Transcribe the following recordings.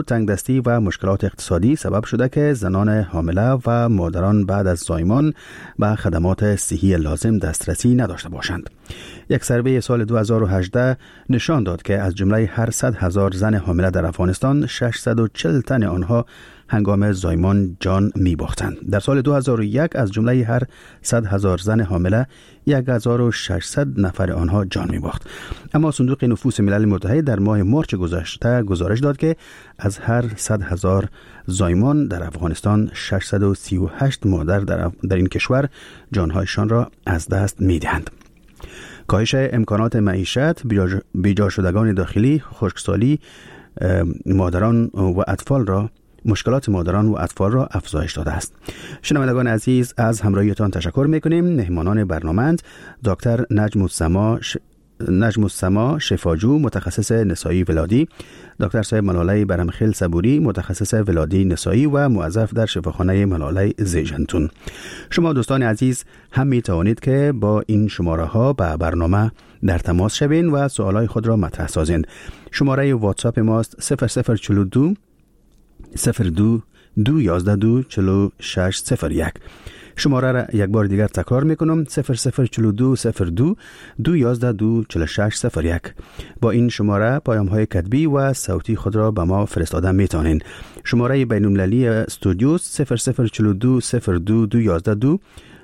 تنگدستی و مشکلات اقتصادی سبب شده که زنان حامله و مادران بعد از زایمان به خدمات صحی لازم دسترسی نداشته باشند. یک سروی سال 2018 نشان داد که از جمله هر 100,000 زن حامله در افغانستان 640 تن آنها هنگام زایمان جان می‌باختند. در سال 2001 از جمله هر 100,000 زن حامله 1600 نفر آنها جان می‌باخت. اما صندوق نفوس ملل متحد در ماه مارچ گذشته گزارش داد که از هر 100,000 زایمان در افغانستان 638 مادر در این کشور جانهایشان را از دست می‌دهند. کاهش امکانات معیشت، بیجا شدگان داخلی، خشکسالی مادران و اطفال را مشکلات مادران و اطفال را افزایش داده است. شنوندگان عزیز، از همراهیتان تشکر می‌کنیم. مهمانان برنامه‌اند دکتر نجم السما شفاجو، متخصص نسایی ولادی، دکتر صاحب ملاله برمخیل صبوری، متخصص ولادی نسایی و موظف در شفاخانه ملاله زیجنتون. شما دوستان عزیز هم می توانید که با این شماره ها به برنامه در تماس شوین و سوالای خود را مطرح سازین. شماره واتساپ ماست 0042 02 212 4601. شماره را یک بار دیگر تکرار میکنم 0042 02 212 4601. با این شماره پیام های کتبی و صوتی خود را به ما فرستاده میتونین. شماره بین المللی استودیو 0042 02 212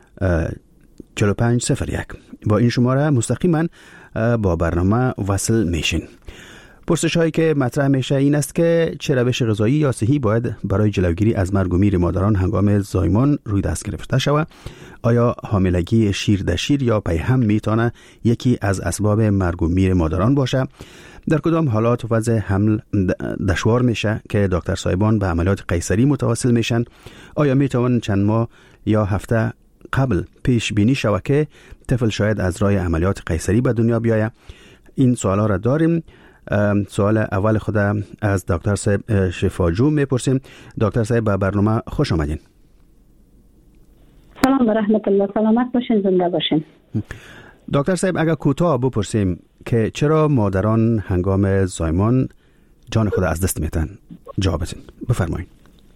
4501. با این شماره مستقیما با برنامه وصل میشین. پرسش هایی که مطرح میشه این است که چه روش غذایی یا صحی باید برای جلوگیری از مرگ و میر مادران هنگام زایمان روی دست گرفته شود؟ آیا حاملگی شیر در شیر یا پیهم میتونه یکی از اسباب مرگ و میر مادران باشه؟ در کدام حالات وضع حمل دشوار میشه که دکتر صاحبان به عملیات قیصری متوسل میشن؟ آیا میتوان چند ماه یا هفته قبل پیش بینی شود که طفل شاید از راه عملیات قیصری به دنیا بیاید؟ این سوالا را داریم. سوال اول خود از دکتر صاحب شفاجو میپرسیم. دکتر صاحب به برنامه خوش آمدین. سلام و رحمت الله. سلامت باشین، زنده باشین. دکتر صاحب اگر کوتاه بپرسیم که چرا مادران هنگام زایمان جان خود از دست میدن، جوابتون بفرمایید.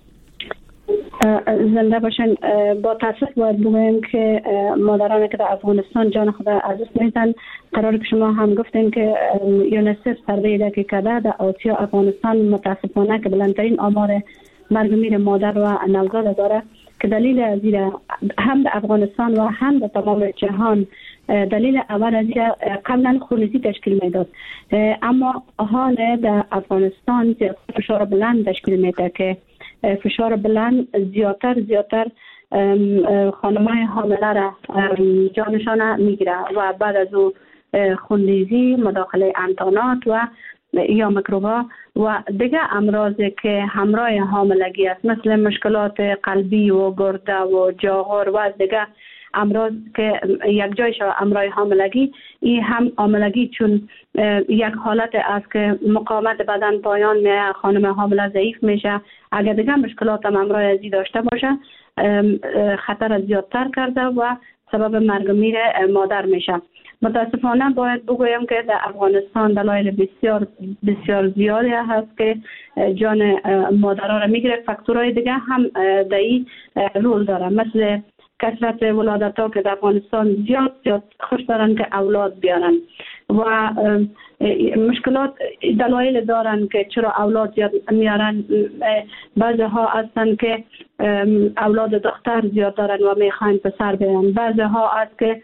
زنده باشین. با تاسف باید بگویم که مادرانی که در افغانستان جان خود از دست میدن، قرار که شما هم گفتین که یونیسف سروی که کرده در آسیا افغانستان متاسفانه که بلندترین آمار مرگ و میر مادر و نوزاد داره، که دلیل از این هم در افغانستان و هم در تمام جهان دلیل اول از این قبلا خونریزی تشکیل میداد، اما حال در افغانستان فشار بلند تشکیل میده که فشار بلند زیادتر خانمای حامله را جانشان میگیره و بعد از او خونریزی، مداخله انتانات و یا میکروبا و دیگه امراضی که همراه حاملگی است، مثل مشکلات قلبی و گرده و جاغور و دیگه امراض که یک جایش امرای حاملگی، این هم حاملگی چون یک حالت است که مقاومت بدن پایان میه، خانم حامله ضعیف میشه، اگر دیگه مشکلات هم امرای ازی داشته باشه خطر زیادتر کرده و سبب مرگ و میر مادر میشه. متاسفانه باید بگویم که در افغانستان دلایل بسیار بسیار زیادی هست که جان مادرها را میگیره. فاکتورهای دیگه هم در این رول داره، مثل کثرت ولادت ها که در افغانستان زیاد خوش دارن که اولاد بیارن و مشکلات دلایل دارن که چرا اولاد زیاد میارن. بعضی ها هستن که اولاد دختر زیاد دارن و میخواین پسر بیارن، بعضی ها هست که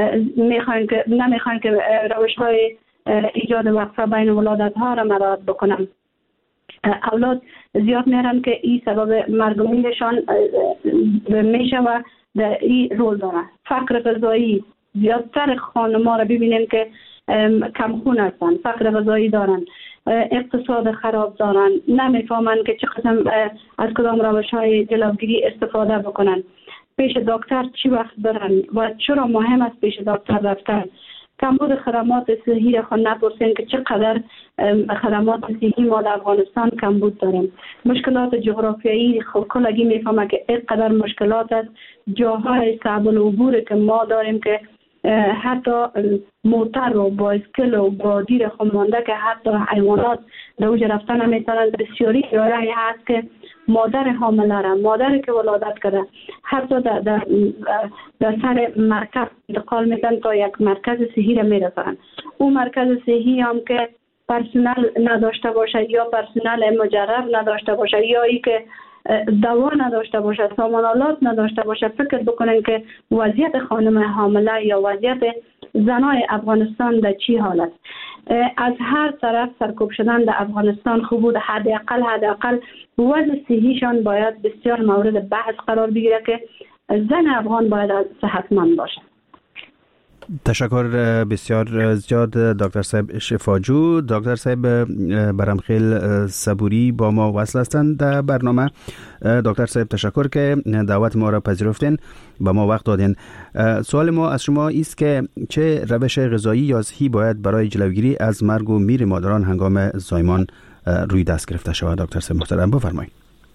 نمیخواین که روش های ایجاد وقفه بین ولادت ها را مراعات بکنن. اولاد زیاد میارن که این سبب مرگ و میرشان میشه و در این رول داره. فقر غذایی، زیادتر خانم‌ها را ببینیم که کم خون هستن، فقر غذایی دارن، اقتصاد خراب دارن، نمیفهمن که چه قسم از کدام روش‌های جلوگیری استفاده بکنن، پیش دکتر چی وقت برن و چرا مهم است پیش دکتر رفتن. کمبود خدمات صحی را خود نپرسین که چقدر خدمات صحی ما در افغانستان کمبود داریم. مشکلات جغرافیایی کلگی میفهمه که اینقدر مشکلات است، جاهای صعب العبور که ما داریم که حتی موتر و بایسکل و بادیر خمانده که حتی حیوانات در اوج رفتن نمیتونن. بسیاری شایعه هست که مادر حامله را، مادری که ولادت کرده، حتی در سر مرکز انتقال میدن تا یک مرکز صحی را میرسن. اون مرکز صحی هم که پرسنل نداشته باشه یا پرسنل مجرب نداشته باشه یا ای که دوا نداشته باشه، سامانالات نداشته باشه، فکر بکنن که وضعیت خانم حامله یا وضعیت زنای افغانستان در چی حالت. از هر طرف سرکوب شدن در افغانستان خوب بود. حداقل وضع صحیشان باید بسیار مورد بحث قرار بگیره که زن افغان باید صحتمند باشه. تشکر بسیار زیاد دکتر صاحب شفاجو. دکتر صاحب برمخیل صبوری با ما وصل هستند در برنامه. دکتر صاحب تشکر که دعوت ما را پذیرفتین، با ما وقت دادین. سوال ما از شما است که چه روش غذایی یا صحی باید برای جلوگیری از مرگ و میر مادران هنگام زایمان روی دست گرفته شود؟ دکتر صاحب محترم بفرمایید.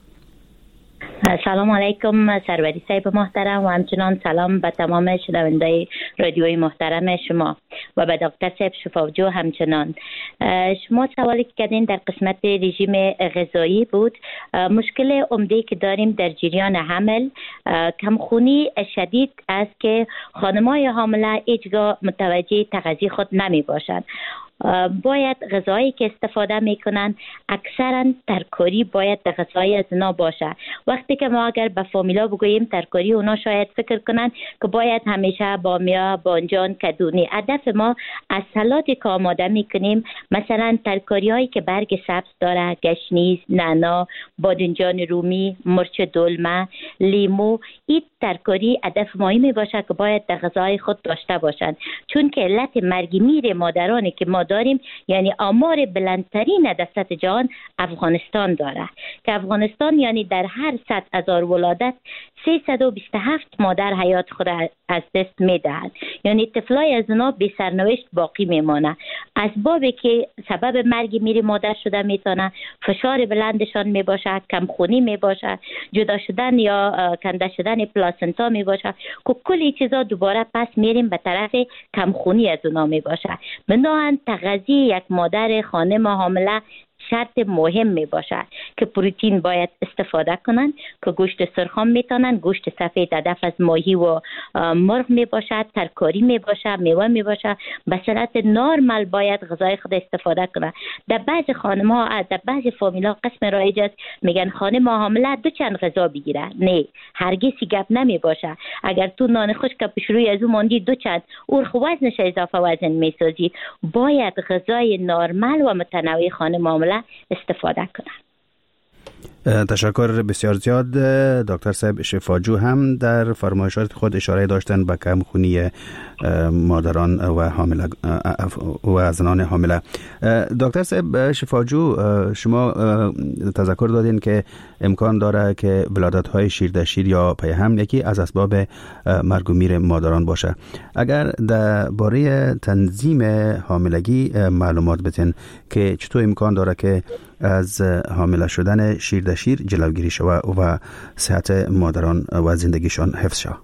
سلام علیکم سروری صاحب محترم و همچنان سلام به تمام شنوندگان رادیوی محترم شما و به دکتر صاحب شفاجو. همچنان شما سوالی که کردین در قسمت رژیم غذایی بود. مشکل عمده که داریم در جریان حمل کمخونی شدید است که خانم‌های حامله هیچگاه متوجه تغذیه خود نمی باشند. باید غذایی که استفاده میکنن اکثرا ترکاری باید در غذای از اونا باشه. وقتی که ما اگر به فامیلا بگوییم ترکاری، اونا شاید فکر کنن که باید همیشه بامیه، بانجان، کدونی. هدف ما از سلاتی که آماده میکنیم مثلا ترکاری هایی که برگ سبز داره، گشنیز، نعنا، بادنجان رومی، مرچ دلمه، لیمو، این ترکاری هدف مهمی باشه که باید در غذای خود داشته باشند، چون که علت مرگ میر مادرانی که ما داریم یعنی آمار بلندترین در سطح جهان افغانستان داره که افغانستان یعنی در هر 100,000 ولادت 327 مادر حیات خود از دست میدهند، یعنی طفلای از اونا بی سرنوشت باقی میمانه. اسبابی که سبب مرگ میر مادر شده میتونه فشار بلندشان میباشه، کمخونی میباشه، جدا شدن یا کنده شدن پلاسنتا میباشه که کلی چیزا دوباره پس میریم به طرف کمخونی از اونا میباشه. بنابراین تغذیه یک مادر خانم حامله شرط مهم می باشد که پروتئین باید استفاده کنند که گوشت سرخ هم میتونن، گوشت سفید هدف از ماهی و مرغ می باشد، ترکاری می باشد، میوه می باشد. به صورت نرمال باید غذای خود استفاده کنند. در بعض خانم ها، در بعض فامیلا قسم رایج است میگن خانم حامله دو چند غذا بگیره. نه، هرگز گپ نمی باشه. اگر تو نان خشک پیشروی از اون ماندی دو چند اورخ وزنش اضافه وزن میسازی، باید غذای نرمال و متنوع خانم حامله استفاده کنند. تشکر بسیار زیاد. دکتر صاحب شفاجو هم در فرمایشات خود اشاره داشتن به کمخونی مادران و حامله و زنان حامله. دکتر صاحب شفاجو، شما تذکر دادین که امکان داره که ولادت‌های شیردشیر یا پی حمل یکی از اسباب مرگ و میر مادران باشه. اگر درباره تنظیم حاملگی معلومات بدین که چطور امکان داره که از حامله شدن شیردشیر جلوگیری شود و صحت مادران و زندگیشان حفظ شود؟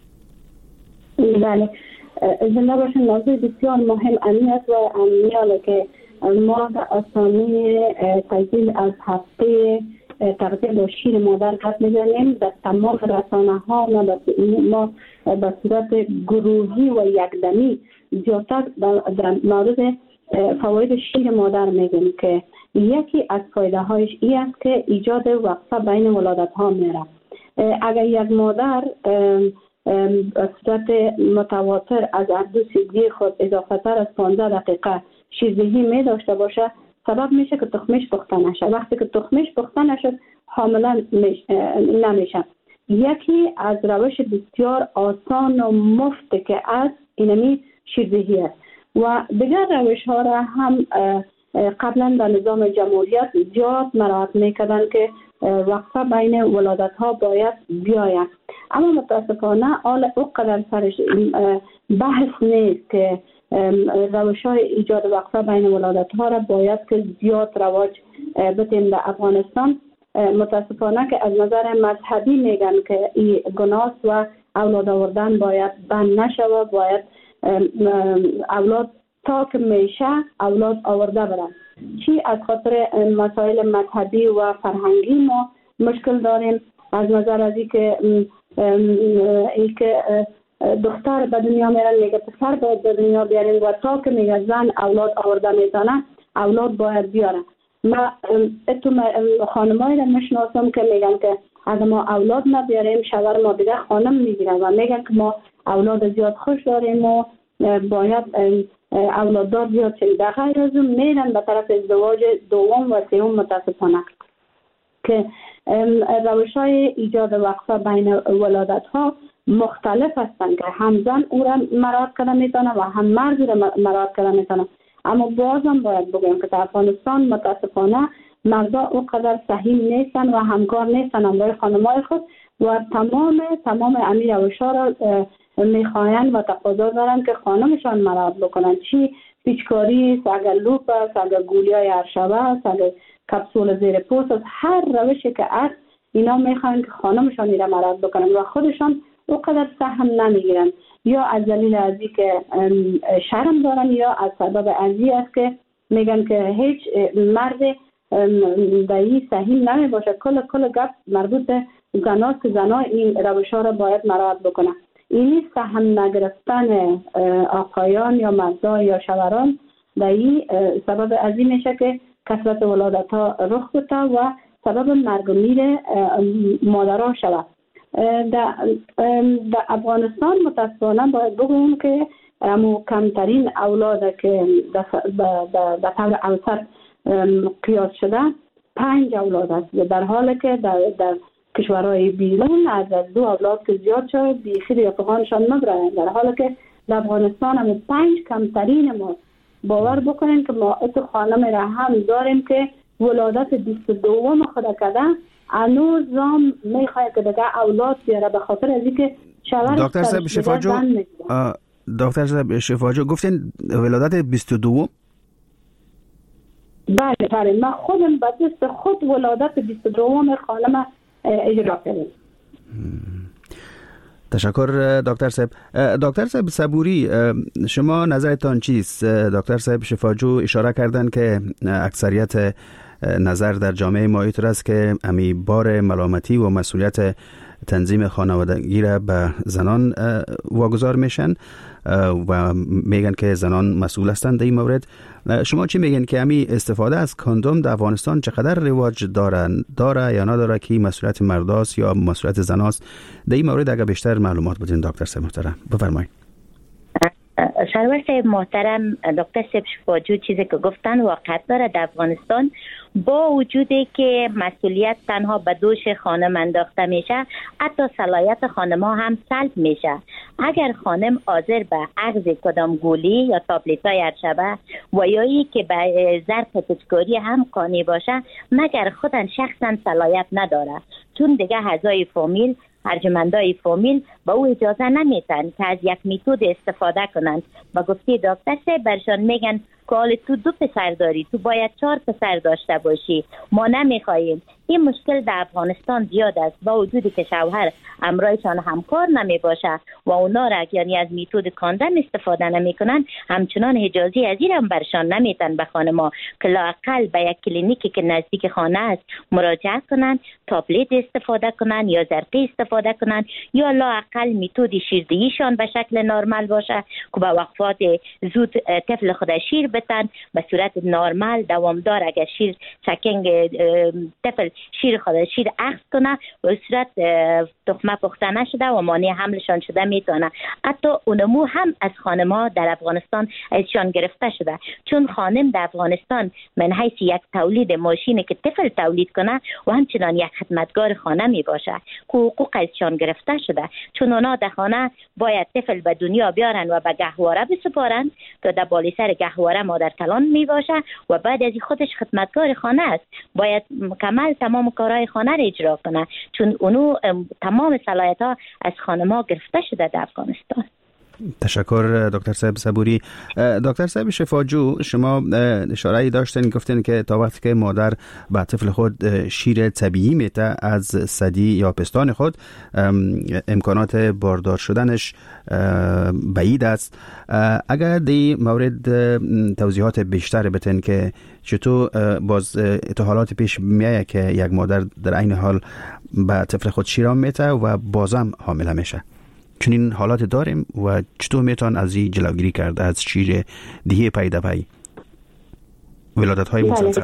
بله، زنده باشن. موضوع بسیار مهم است و میاله که ما در آسانی تجدید از هفته تغذیه با شیر مادر حرف میزنیم. در تمام رسانه ها ما به صورت گروهی و یکدمی زیادتر در مورد فواید شیر مادر میگیم که یکی از فایده هایش این است که ایجاد وقفه بین ولادت ها میره. اگر یک مادر به صورت متواتر از هر دو سیگی خود اضافه تر از 15 دقیقه شیردهی می داشته باشه، سبب میشه که تخمش پخته نشه. وقتی که تخمش پخته نشد حامله نمیشه. یکی از روش بسیار آسان و مفت که از اینمی شیردهی است و دیگر روش ها را هم قبلا در نظام جمهوریت زیاد مراعات میکردن که وقفه بین ولادت ها باید بیاید، اما متاسفانه اونقدر سرش بحث نیست که روش های ایجاد وقفه بین ولادت ها را باید که زیاد رواج بدیم در افغانستان. متاسفانه که از نظر مذهبی میگن که این گناه و اولاد آوردن باید بند نشود، باید اولاد تا که میشه اولاد آورده برن. چی از خاطر مسائل مذهبی و فرهنگی ما مشکل داریم، از نظر از ای که دختر به دنیا میرن میگه پسر باید به دنیا بیارین و تا که میگه زن اولاد آورده میتونه اولاد باید بیاره. ما خانمایی را میشناسم که میگن که اگه ما اولاد نبیاریم شوهر ما دیگه خانم میگیره و میگن که ما اولاد زیاد خوش داریم و باید اولاددار زیاد شدیم. در غیر از اون میرن به طرف ازدواج دوم و سوم متاسفانه که روش‌های ایجاد وقفه بین ولادت ها مختلف هستند که هم زن او را مراعات کرده میتونه و هم مرد را مراعات کرده میتونه. اما بازم باید بگویم که در افغانستان متاسفانه مردا اونقدر صحیح نیستن و همکار نیستن همراه خانمای خود و تمام امیر روش‌ها را میخواین و تقاضا دارن که خانمشان مراعات بکنن. چی پیچکاری، اگر لوپ است، اگر گولیای عرشبه است، اگر کپسول زیر پوست است، هر روشی که است اینا میخواین که خانمشان میره مراعات بکنن و خودشان اونقدر سهم نمیگیرن، یا از دلیل ازی که شرم دارن یا از سبب ازی است که میگن که هیچ مرد دایی صحیح نمی باشه. کل گپ مربوط به زناست که زنا این روش‌ها را باید مراعات بکنن. اینی سهم نگرفتن آقایان یا مردان یا شوهران دایی سبب ازی میشه که کثرت ولادت ها رخ بده و سبب مرگ و میر مادرها شود. در افغانستان متاسفانه باید بگویم که کمترین اولاد که به طور اوسط قیاس شده 5 اولاد است، در حالی که در کشورهای بیرون از 2 اولاد که زیاد شده بیخی ریاضی‌خوانشان نبرن، در حالی که در افغانستان هم 5 کمترین ما. باور بکنین که ما ات خانم را هم داریم که ولادت 22 خود کرده هنوز هم میخواه که دیگه اولاد بیاره به خاطر از اینکه شوهر دکتر صاحب شفاجو دکتر صاحب شفاجو گفتین ولادت 22. بله من خودم به دست خود ولادت 22 خانم اجرا کردم. تشکر دکتر صاحب. دکتر صاحب صبوری، شما نظرتان چیست؟ دکتر صاحب شفاجو اشاره کردن که اکثریت نظر در جامعه ما اینطور است که امی بار ملامتی و مسئولیت تنظیم خانوادگی را به زنان واگذار میشن و میگن که زنان مسئول هستند در این مورد. شما چی میگن که امی استفاده از کاندوم در افغانستان چقدر رواج داره یا نداره، که مسئولیت مرداست یا مسئولیت زناست؟ در این مورد اگر بیشتر معلومات بدین دکتر صاحب محترم بفرمایید. سرور صاحب محترم، دکتر صاحب شفاجو چیزی که گفتن واقعیت داره. در افغانستان با وجودی که مسئولیت تنها به دوش خانم انداخته میشه، حتی صلاحیت خانم ها هم سلب میشه. اگر خانم حاضر به اخذ کدام گولی یا تابلت های عرشبه و یا ای که به ظرف پیچکاری هم قانع باشه، مگر خودن شخصا صلاحیت نداره، چون دیگه اعضای فامیل ارجمندای فامیل با او اجازه نمیتن که از یک میتود استفاده کنند. و گفتی دکتر صاحب برشان میگن که حال تو 2 پسر داری، تو باید 4 پسر داشته باشی، ما نمیخواییم. این مشکل در افغانستان زیاد است، با وجودی که شوهر امرایشان همکار نمی باشه و اونا را یعنی از میتود کاندوم استفاده نمی کنن، همچنان اجازه از این هم برشان نمیتن به خانما که لااقل به یک کلینیکی که نزدیک خانه است مراجعه کنن، تابلت استفاده کنن یا زرقی استفاده کنن، یا لااقل میتود شیردهیشان به شکل نرمال باشه که با وقفات زود طفل خود شیر بتن به صورت نرمال دوامدار. اگر شیر سکینگ طفل شیر اخذ کنه و صورت تخمه پخته نشده و مانع حملشان شده میتونه. حتی اونمو هم از خانم‌ها در افغانستان ازشان گرفته شده، چون خانم در افغانستان من حیث یک تولید ماشینی که طفل تولید کنه و همچنان یک خدمتگار خانه می باشه که حقوق ازشان گرفته شده، چون اونا در خانه باید طفل به دنیا بیارن و به گهواره بسپارن که در بالا سر گهواره مادر کلان می باشه و بعد از خودش خدمتگار خانه است، باید مکمل تمام کارهای خانه را اجرا کنه، چون اونو تمام صلاحیت‌ها از خانم‌ها گرفته شده در افغانستان. تشکر دکتر صاحب صبوری. دکتر صاحب شفاجو، شما اشاره داشتین گفتین که تا وقتی که مادر به طفل خود شیر طبیعی میده از ثدی یا پستان خود امکانات باردار شدنش بعید است. اگر دی مورد توضیحات بیشتر بتن که چطور باز حالات پیش میایه که یک مادر در عین حال به طفل خود شیرام میده و بازم حامله میشه، چنین حالات داریم و چطور میتون از این جلوگیری کرد از شیر دهی پی ولادت های مسلسل؟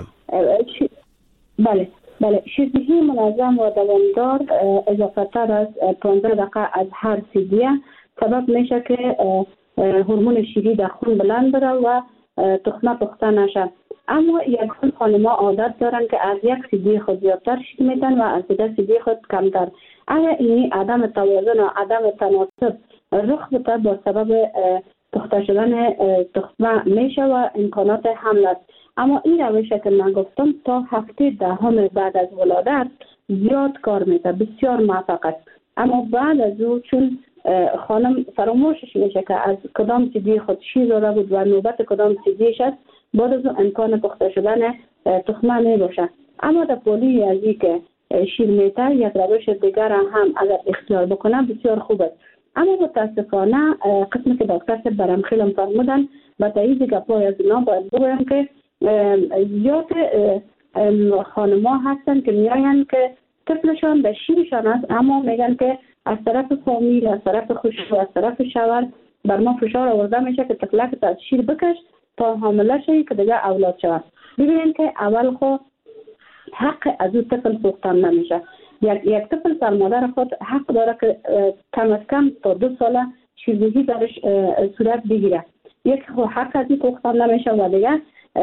بله شیردهی منظم و دوامدار اضافه تر از 15 دقیقه از هر سیدیه سبب میشه که هورمون شیری در خون بلند بره و تخمه پخته نشه. اما یک خانم‌ها عادت دارن که از یک سیدی خود زیادتر شیر میدن و از دیگر سیدی خود کمتر. اگر این عدم توازن و عدم تناسب رخ بده با سبب پخته شدن تخمه میشه و امکانات حمل است. اما این روشه که من گفتم تا هفته دهم بعد از ولادت زیاد کار میده، بسیار موفق است. اما بعد از او چون خانم فراموشش میشه که از کدام سیدی خود شیر داده بود و نوبت کدام سیدیش است، بعد از او امکان پخته شدن تخمه نمیشه. اما در پولی از این که شیر میده یک روش دیگر هم اگر اختیار بکنه بسیار خوب است. اما متاسفانه قسمی که دکتر برمخیل فرمودن با تایید گپای از اینا باید بگویم که زیاد خانم‌ها هستن که میاین که طفلشان به شیرشان است، اما میگن که از طرف فامیل، از طرف خوشو، از طرف شوهر بر ما فشار آورده میشه که طفلک از شیر بکش تا حامله شوی که دیگه اولاد شود. ببینید که اول خو حق از اون طفل سوختن نمیشه. یک طفل سر مادر خود حق داره که کم از کم تا 2 ساله شیردهی درش صورت بگیره. یک خو حق از این سوختن نمیشه و دیگه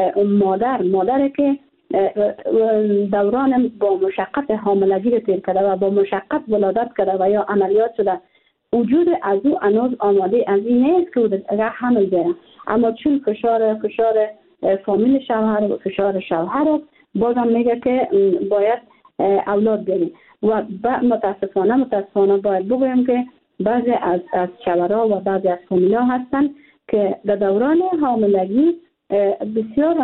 مادر که دوران با مشقت حاملگی رو تیر کرده و با مشقت ولادت کرده و یا عملیات شده، وجود از او هنوز آماده از این نیست که اگر حمل بره. اما چون فشار فامیل شوهر و فشار شوهر بازم میگه که باید اولاد بریم و متاسفانه باید بگویم که بعضی از شوهرها و بعضی از فامیل‌ها هستن که در دوران حاملگی بسیار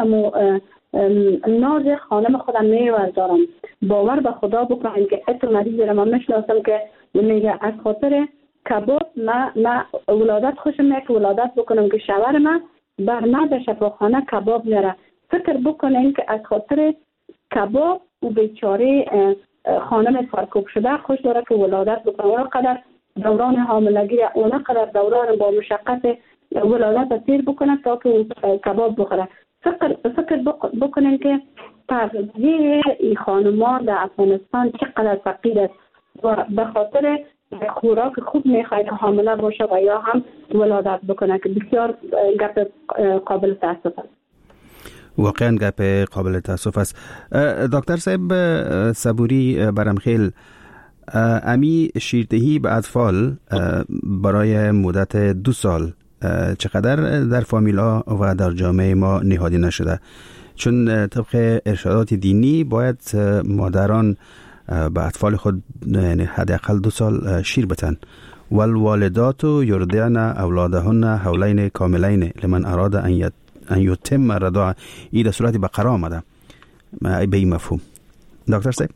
ناز خانم خودم میوردارم. باور به خدا بکنم که اتو مریضی رو من میشناسم که میگه از خاطر کباب ما ولادت خوشم میاد که ولادت بکنم که شوهر من بر من به شفاخانه کباب میاره. فکر بکنین که از خاطر کباب و بیچاره خانم سرکوب شده خوش داره که ولادت بکنه، اونقدر دوران حاملگی اونقدر دوران با مشقت ولادت تیر بکنه تا که کباب بخوره. فکر بکنین که تغذیه این خانم‌ها در افغانستان چقدر فقیر است و به خاطر خوراک خوب میخواید حامله باشه و یا هم ولادت بکنه که بسیار گپ قابل تاسف است. واقعا گپ قابل تاسف است. دکتر صاحب صبوری برمخیل، امی شیردهی به اطفال برای مدت 2 سال چقدر در فامیلا و در جامعه ما نهادی نشده؟ چون طبق ارشادات دینی باید مادران به اطفال خود حداقل 2 سال شیر بتن. والوالدات یرضعن اولادهن حولین کاملین لمن اراد ان یتم الرضاعه. این در صورت بقره آمده به این مفهوم. دکتر صاحب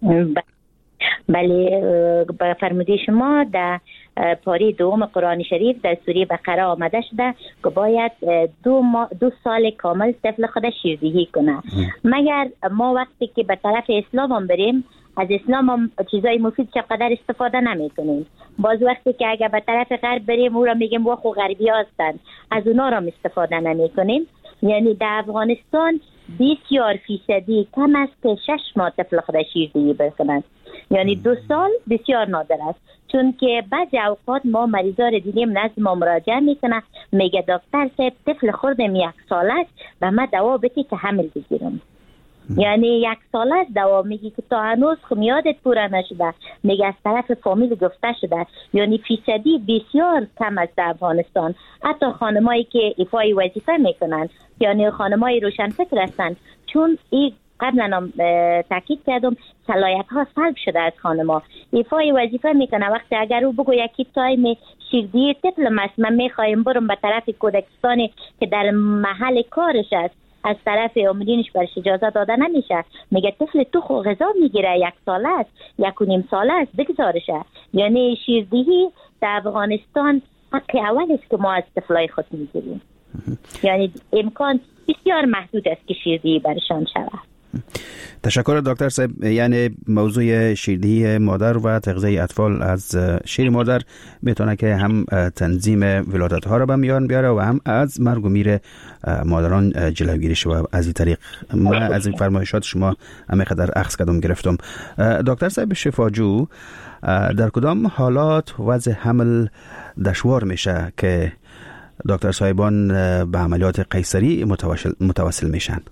بله، با فرموده شما در پاره دوم قرآن شریف در سوره بقره آمده شده که باید 2 سال کامل طفل خود شیردهی کنه. مگر ما وقتی که به طرف اسلام هم بریم از اسلام هم چیزای مفید چقدر استفاده نمی کنیم. باز وقتی که اگر به طرف غرب بریم او را میگیم و خو غربی هستن، از اونا را استفاده نمی کنیم. یعنی در افغانستان بسیار فیصدی کم است که 6 ماه طفل خود شیردهی بکنند. یعنی 2 سال بسیار نادر است، چون که بعضی اوقات ما مریضا رو دیدیم نزد ما مراجعه میکنه میگه دکتر صاحب طفل خوردم 1 سال است و من دوا بدید که حمل بگیرم. یعنی 1 سال است دوا میگی که تا هنوز خمیادت پورا نشده، میگه از طرف فامیل گفته شده. یعنی فیصدی بسیار کم است در افغانستان. حتی خانمایی که ایفای وظیفه میکنن، یعنی خانمای روشنفکر هستند، چون این قبلا تاکید کردم صلاحیت ها سلب شده از خانم‌ها. ایفای وظیفه میکنه وقتی اگر او بگو یکی تایم شیردهی طفل من میخوایم برم به طرف کودکستانی که در محل کارش است، از طرف امرینش برش اجازه داده نمیشه، میگه طفل تو خو غذا میگیره، 1 ساله است 1.5 ساله است بگذارشه. یعنی شیردهی در افغانستان حق اول است که ما از طفلای خود میگیریم. یعنی امکان بسیار محدود است که شیردهی برشان شود. تشکر دکتر صاحب. یعنی موضوع شیردهی مادر و تغذیه اطفال از شیر مادر میتونه که هم تنظیم ولادت ها را به میان بیاره و هم از مرگ و میر مادران جلوگیری شود. از این طریق من از این فرمایشات شما همینقدر اخذ کردم گرفتم. دکتر صاحب شفاجو، در کدام حالات وضع حمل دشوار میشه که دکتر صاحبان به عملیات قیصری متوسل میشن؟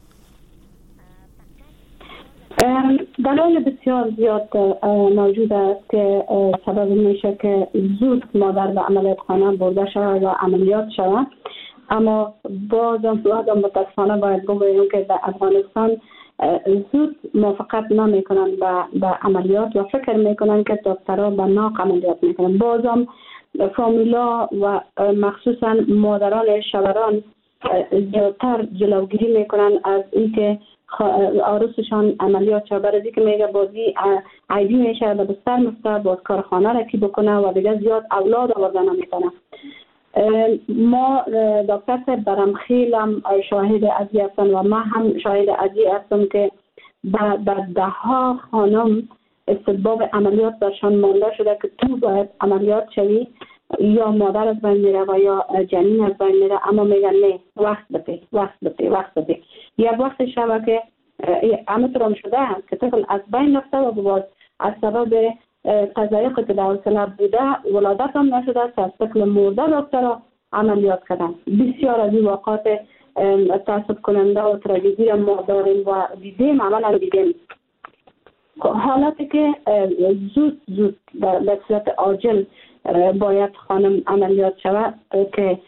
دلایل بسیار زیاد موجود است که سبب میشه که زود مادر به عملیات خانه برده شود و عملیات شود. اما بازم متاسفانه باید بگویم که در افغانستان زود موافقت نمیکنن به عملیات و فکر میکنن که دکترها به ناق عملیات میکنن. بازم فامیلا و مخصوصا مادران شوهران زیادتر جلوگیری میکنن از اینکه عروسشان عملیات شد، برای اینکه میگه بازی عیبی میشه و بستر مفته باز کارخانه را کی بکنه و دیگه زیاد اولاد آورده نمیکنه. ما دکتر صاحب برمخیل هم شاهد ازی هستن و ما هم شاهد ازی هستم که به 10 خانم استباب عملیات برشان مانده شده که تو باید عملیات شوی، یا مادر از بین میره و یا جنین از بین میره، اما میگن نه وقت بده. یک وقت شبه که همطورم شده که طفل از بین رفته و باز از سبب قضایق که در سلب بوده ولادت هم نشده است، از طفل مرده دکتر عملیات کردن. بسیار از این واقعات تأسف کننده و تراژدی را ما داریم و دیدیم، عملا دیدیم. حالاتی که زود به صورت عاجل باید خانم عملیات شود که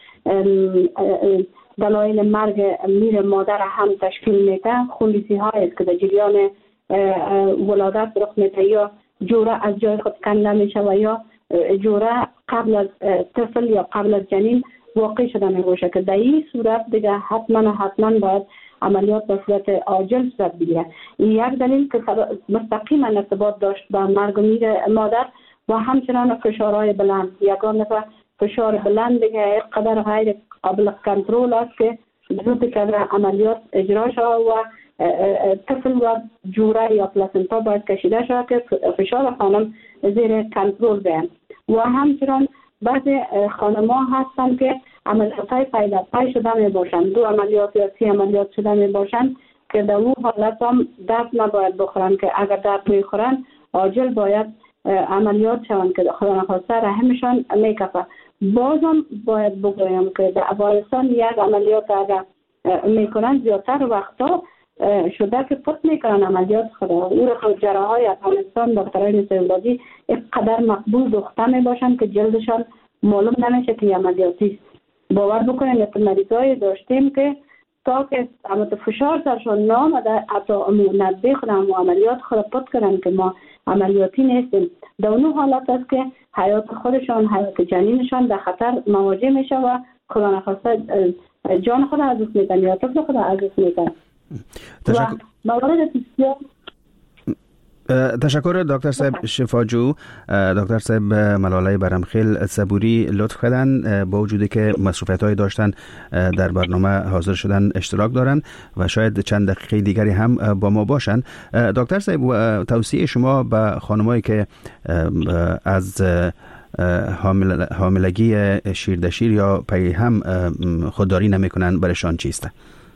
دلایل مرگ میر مادر هم تشکیل میده. خونریزی هایی که در جریان ولادت رخ میده، یا جوره از جای خود کنده میشه و یا جوره قبل از طفل یا قبل از جنین واقع شده میباشه که در این صورت دیگه حتما باید عملیات به صورت عاجل صورت بگیره. این یک دلیل که مستقیما ارتباط داشت با مرگ و میر مادر و همچنان فشارهای بلند. یکان دفعه فشار بلند دیگه قدر غیر قابل کنترل است که زود که عملیات اجرا شد و طفل و جوره یا پلاسنتا باید کشیده شد که فشار خانم زیر کنترل بیان. و همچنان بعضی خانم‌ها هستن که عملیات‌های پای در پای شده می باشند، 2 عملیات یا 3 عملیات شده می باشند که در اون حالت هم درد نباید بخورن، که اگر درد میخورن عاجل باید عملیات شوند که خدا نخواسته رحمشان میکفه. بازم باید بگویم که در افغانستان یک عملیات اگر میکنن زیادتر وقتا شده که پت میکنن عملیات خدا. او را جراحای افغانستان دکترای نسای‌بازی اینقدر مقبول دختر میباشند که جلدشان معلوم نمیشه که عملیاتی است. باور بکنید که مریضای داشتیم که تا که فشار سرشان نامده حتی ندبه خودم و عملیات خود پت کردن که ما عملیاتی نیستیم. در اون حالت است که حیات خودشان، حیات جنینشان در خطر مواجه میشه و خدا نخواسته جان خود از دست میدن یا طفل خود از دست میدن. و موارد بسیار تشکر دکتر صاحب شفاجو. دکتر صاحب ملاله برمخیل صبوری لطف کردن، با وجودی که مصروفیت‌های داشتن در برنامه حاضر شدن اشتراک دارن و شاید چند دقیقه دیگری هم با ما باشن. دکتر صاحب، توصیه شما به خانمایی که از حاملگی شیردشیر یا پی هم خودداری نمی‌کنن برشان چیسته؟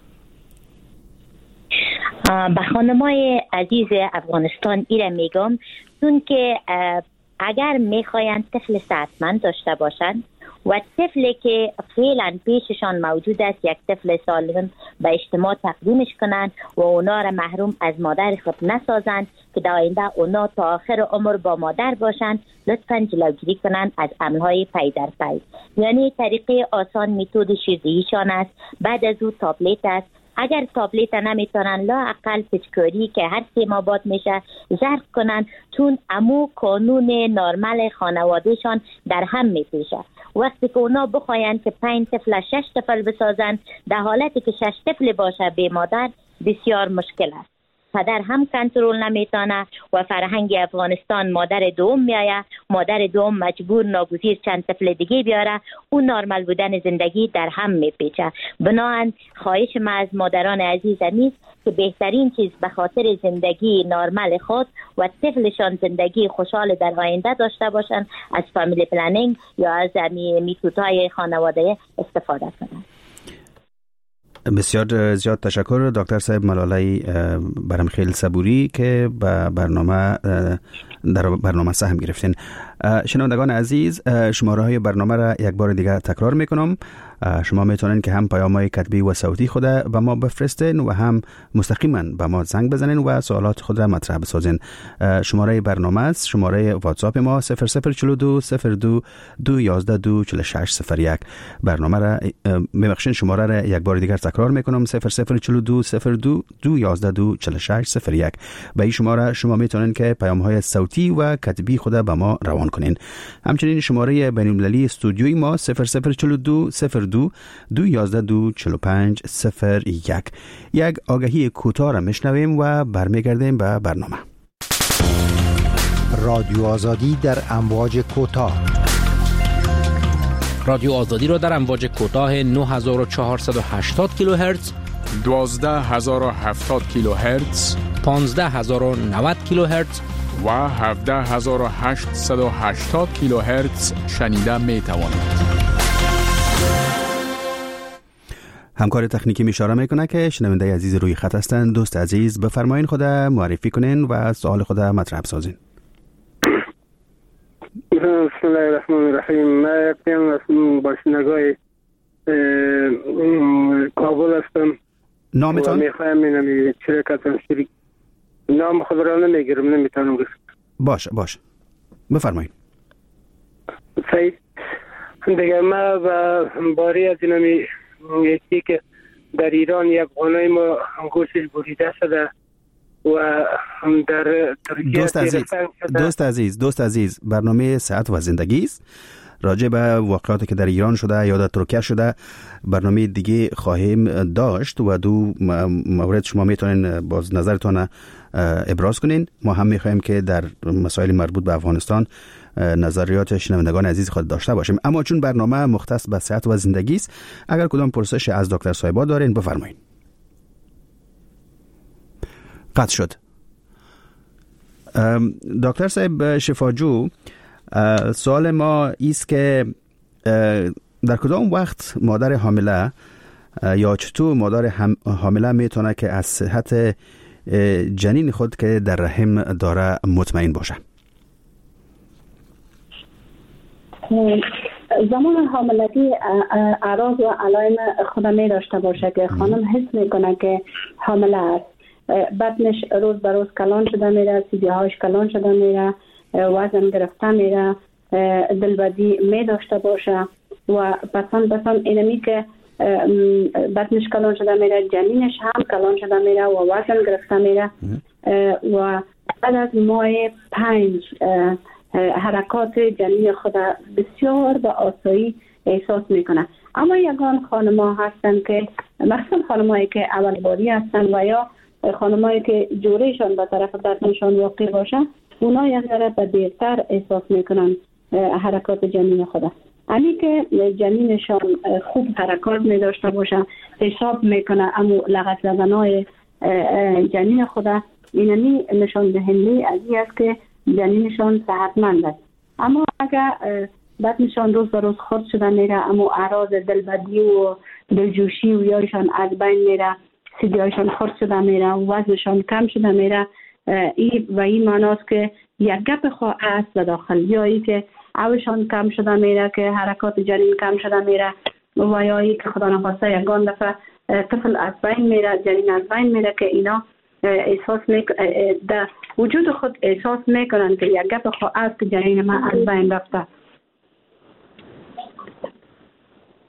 به خانمای عزیز افغانستان ایره میگم، چون که اگر میخواین طفل صحتمند داشته باشند و طفلی که فعلا پیششان موجود است یک طفل سالم به اجتماع تقدیمش کنند و اونا را محروم از مادر خود نسازند که در آینده اونا تا آخر عمر با مادر باشند، لطفاً جلوگیری کنند از عملهای پی در پی. یعنی طریقه آسان متد شیردهیشان است. بعد از او تابلت است، اگر تابلت نمیتونن لااقل پچکاری که هر 3 ماه بعد میشه ظرف کنن، چون امو قانون نرمال خانوادهشان در هم میپیشه. وقتی که اونا بخواین که 5 طفل 6 طفل بسازن، در حالتی که 6 طفل باشه به مادر بسیار مشکل است. پدر هم کنترل نمیتونه و فرهنگ افغانستان مادر دوم میایه، مادر دوم مجبور ناگزیر چند طفل دیگه بیاره، اون نرمال بودن زندگی در هم میپیچه. بنابراین خواهش ما از مادران عزیز است که بهترین چیز به خاطر زندگی نرمال خود و طفلشان زندگی خوشحال در آینده داشته باشن از فامیلی پلنینگ یا از میتودهای خانواده استفاده کنن. بسیار زیاد تشکر دکتر صاحب ملالای برمخیل صبوری که به برنامه سهم گرفتین. شنوندگان عزیز، شماره های برنامه را یک بار دیگه تکرار میکنم. شما میتونین که هم پیام‌های کتبی و صوتی خود به ما بفرستین و هم مستقیما به ما زنگ بزنین و سوالات خود را مطرح بسازین. شماره برنامه است شماره واتساپ ما 0042 02 211 24601. برنامه را ببخشید شماره را یک بار دیگر تکرار میکنم 0042 02 211 24601. به این شماره شما میتونین که پیام‌های صوتی و کتبی خود به ما روان کنین. همچنین شماره بین‌المللی استودیوی ما 0042 02 211 24501. یک آگهی کوتاه را میشنویم و برمیگردیم به برنامه. رادیو آزادی در امواج کوتاه. رادیو آزادی را در امواج کوتاه 9480 کیلوهرتز، 12070 کیلوهرتز، 15090 کیلوهرتز و 17880 کیلوهرتز شنیده می توانید. همکار تکنیکی اشاره میکنه که شنونده عزیز روی خط هستند. دوست عزیز بفرمایین خود معرفی کنین و سوال خود مطرح سازین. بسم الله الرحمن الرحیم. من یکم از باشندگان کابل هستم. نامتان؟ میخوایم اینمی شرکتم شریک. نام خود را نمیگیرم، نمیتونم گفت. باشه بفرمایین. صحیح. دیگه ما باری از اینمی یکی که در ایران یک خانه ما گوشش بریده شده و در ترکیه دوست عزیز برنامه صحت و زندگی است. راجع به واقعاتی که در ایران شده یا در ترکیه شده برنامه دیگه خواهیم داشت و دو مورد شما میتونین باز نظرتون ابراز کنین. ما هم میخوایم که در مسائل مربوط به افغانستان نظریات شنوندگان عزیز خود داشته باشیم، اما چون برنامه مختص به صحت و زندگی است، اگر کدام پرسش از دکتر صاحبا دارین بفرمایید. قطع شد. دکتر صاحب شفاجو، سوال ما ایست که در کدام وقت مادر حامله یا چطور مادر حامله میتونه که از صحت جنین خود که در رحم داره مطمئن باشه؟ زمان حاملگی اعراض و علائم خود می داشته باشه که خانم حس میکنه که حامله است. بدنش روز به روز کلان شده میره، سیدی هاش کلان شده میره، وزن گرفته میره، دلبدی می داشته باشه و پسند اینمی که بدنش کلان شده میره، جنینش هم کلان شده میره و وزن گرفته میره و بعد از ماه 5 حرکات جنین خود بسیار به آسایی احساس میکنه. اما یگان خانم‌ها هستن که مثلا خانم‌هایی که اول باری هستن و یا خانم‌هایی که جورهشان به طرف بدنشان واقع باشه، اونا یک ذره به دیرتر احساس میکنن حرکات جنین خود. یعنی که جنینشان خوب حرکات می داشته باشه، حساب میکنه اما لغت زدنهای جنین خود، اینمی نشان دهنده از این است که جنینشان صحتمند است. اما اگر بدنشان روز به روز خرد شده میره، اما اعراض دلبدی و دلجوشی و یایشان از بین میره، سیدیایشان خرد شده میره و وزنشان کم شده میره، این معناست که یک گپ خواه است به داخل، یا ای که اوشان کم شده میره که حرکات جنین کم شده میره و یا ای که خدا نخواسته یگان دفعه طفل از بین میره، جنین از بین میره که اینا احساس در وجود خود احساس میکنن که یک گپ خواه است که جنین من از بین رفته.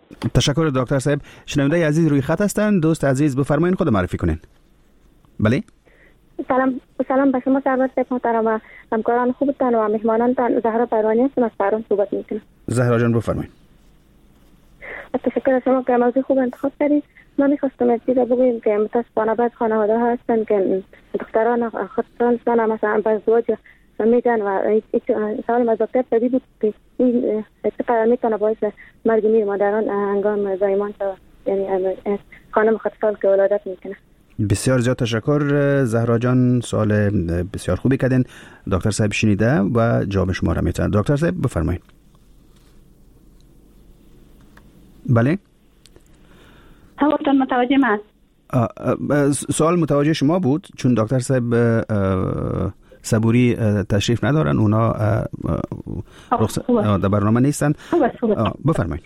تشکر دکتر صاحب. شنونده عزیز روی خط هستند. دوست عزیز بفرمایید خود معرفی کنین. بله. سلام به شما سرور صاحب محترم و همکاران خوبتان و مهمانانتان. زهرا پروانی هستم از تهران صحبت میکنم. زهرا جان بفرمایید. تشکر از شما که موضوع خوب انتخاب کردید. ما می‌خواستم از چیزی بگویم که متاسفانه بعض خانواده ها هستن که دختران خودشان مثلا به ازدواج میدن و سوال از دکتر پدید بود که این چقدر میتونه باعث مرگ میر مادران هنگام زایمان شود، یعنی خانم خودسال که ولادت میکنه. بسیار زیاد تشکر زهرا جان، سوال بسیار خوبی کردین. دکتر صاحب شنیده و جواب شما را میتونن. دکتر صاحب بفرمایید. بله. سوالتون متوجه من؟ سوال متوجه شما بود چون دکتر صاحب صبوری تشریف ندارن، اونا در برنامه نیستن. بفرمایید.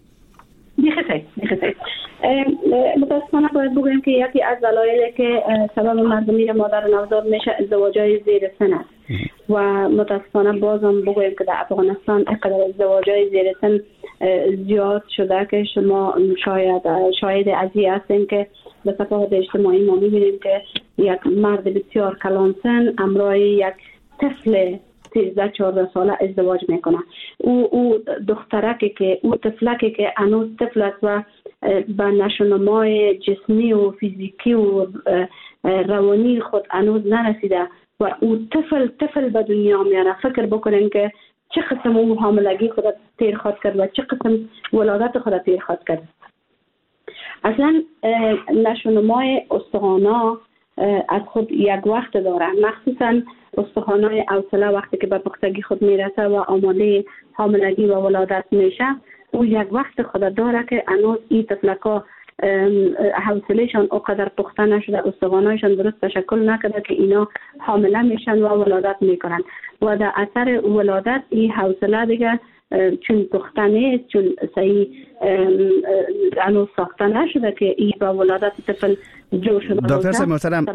بخیر. متاسفانه باید بگویم که یکی از دلایلی که سبب مرگ میر مادر نوزاد میشه ازدواج‌های زیر سن است و متاسفانه بازم بگویم که در افغانستان اینقدر ازدواج‌های زیر سن زیاد شده که شما شاهد ازی هستین که به صفحات اجتماعی ما می‌بینیم که یک مرد بسیار کلان سن همراه یک طفل 13-14 ساله ازدواج میکنه. او دخترکی که او طفلکی که هنوز طفل است و به نشونمای جسمی و فیزیکی و روانی خود هنوز نرسیده و او طفل به دنیا میاره. فکر بکنین که چه قسم او حاملگی خود تیر خواهد کرد و چه قسم ولادت خود تیر خواهد کرد. اصلا نشونمای استخوانا از خود یک وقت داره، مخصوصا استخوان‌های حوصله وقتی که به پختگی خود میرسه و آماده حاملگی و ولادت میشه، او یک وقت خود داره که هنوز این طفلکا حوصلهشان اونقدر پخته نشده، استخوان‌هایشان درست تشکل نکرده که اینا حامله میشن و ولادت میکنن و در اثر ولادت این حوصله دیگه چون پخته نیست، چون صحیح هنوز ساخته نشده که این با ولادت طفل جو شده. دکتر صاحب محترم،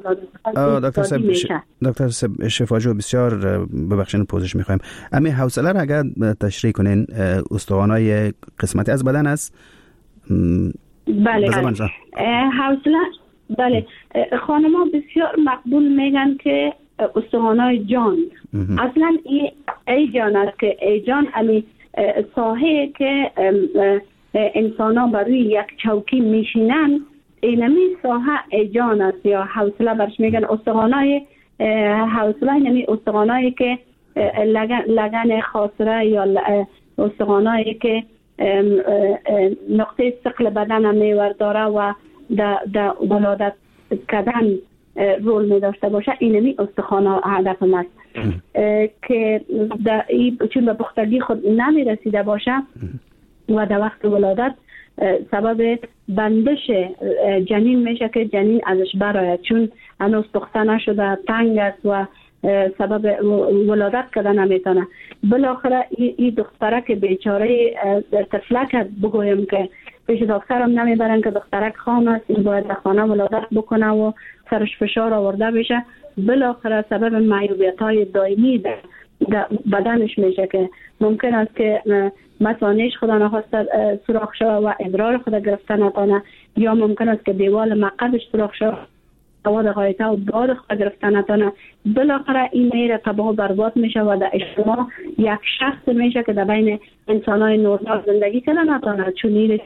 دکتر صاحب شفاجو بسیار ببخشید پوزش میخوایم. امی حوصله را اگر تشریح کنین، استخوان‌های قسمتی از بدن است؟ بله. حوصله بله. خانم‌ها بسیار مقبول میگن که استخوان‌های جان اصلا ای جان است که ای جان امی ساحه که انسان‌ها بر روی یک چوکی میشینن، اینمی ساحه ای جان است یا حوصله برش میگن. استخوان‌های حوصله یعنی استخوان‌هایی که لگن خاصره یا استخوان‌هایی که نقطه ثقل بدن میور داره و در ولادت کردن رول می داشته باشه، اینمی استخوان هدف است که چون به پختگی خود نمی رسیده باشه و در وقت ولادت سبب بندش جنین میشه که جنین ازش برآید، چون هنوز پخته نشده، تنگ است و سبب ولادت کردن نمیتونه. بالاخره این دخترک بیچاره طفلک بگویم که پیش دکترم نمیبرن که دخترک خام است، این باید در خانه ولادت بکنه و سرش فشار آورده بشه. بالاخره سبب معیوبیت‌های دائمی در بدنش میشه که ممکن است که مثانه‌اش خدا نخواسته سوراخ شود و ادرار خود گرفته نتونه، یا ممکن است که دیوال مقعدش سوراخ شود و غایطه و باد خود گرفته نتونه. بالاخره این میره تباه و برباد میشه و در اجتماع یک شخص میشه که در بین انسان‌های نورمال زندگی کنه نتونه، چون میره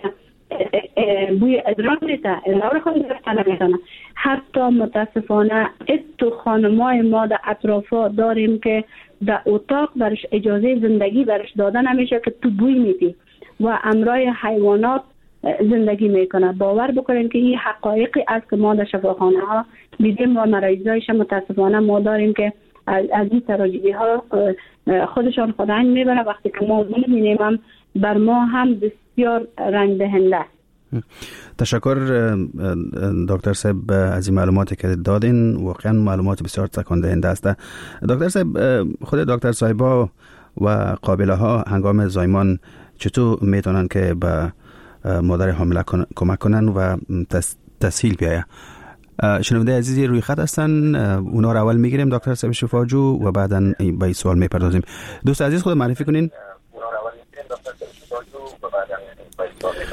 بوی ادرار میده، ادرار خود گرفته نمیتونه. حتی متاسفانه تو خانمای ما در اطرافا داریم که در اتاق برش اجازه زندگی برش داده نمیشه که تو بوی میدی و امرای حیوانات زندگی میکنه. باور بکنین که این حقایقی است که ما در شفاخانه ها دیدیم و مریضایش متاسفانه ما داریم که از این تراژدی ها خودشان خداین میبره. وقتی که ما میبینیم بر ما هم بسیار رنج دهنده است. تشکر دکتر صاحب از این معلوماتی که دادین، واقعا معلومات بسیار تکان دهنده است. دکتر صاحب، خود دکتر صاحبا و قابله ها هنگام زایمان چطور میتونن که به مادر حامله کمک کنن و تسهیل بیاید؟ شنونده عزیزی روی خط هستن، اونا رو اول میگیریم دکتر صاحب شفاجو و بعدا به این سوال میپردازیم. دوست عزیز خود معرفی کنین.